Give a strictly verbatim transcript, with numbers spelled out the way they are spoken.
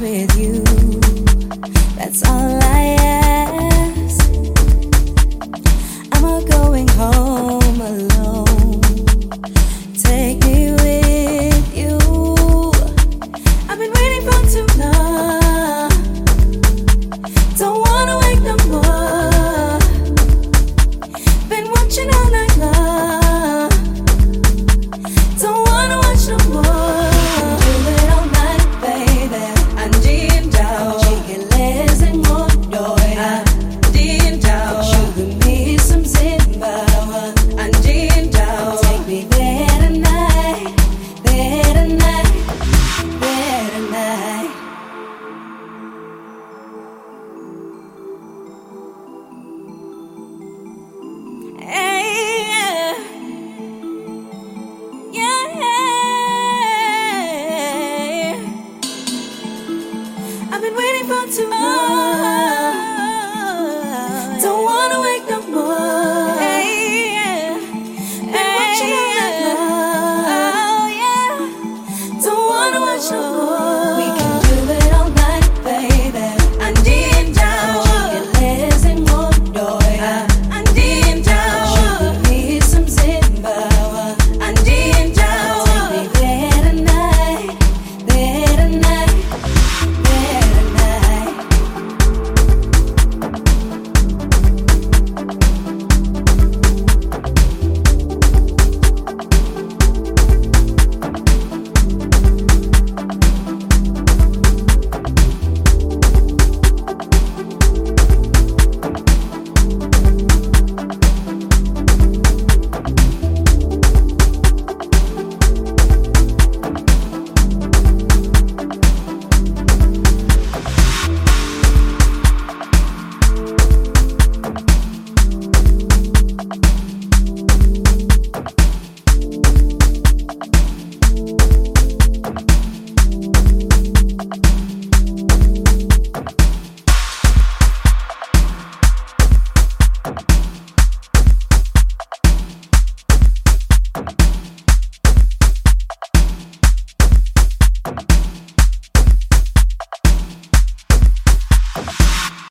with you. That's all I ask. I'm not going home alone. Take me with you. I've been waiting for too long. Don't wanna wait no more. Been watching all night long. Don't wanna watch no more. Do it all night, baby. 안진다오. 지길래생 못도야. 안진다오. 죽음이 숨심바와. 안진다오. Take me there tonight, there tonight, there tonight. Hey, yeah. Yeah. I've been waiting for too long. Don't wanna wait no more. Hey, yeah. Been watching all night long. Oh, yeah. Don't wanna watch no more. We can do it all night, baby. 안진다오. 지길래생 못도야. 안진다오. 죽음이 숨심바와. 안진다오. Take me there tonight, there tonight, there tonight.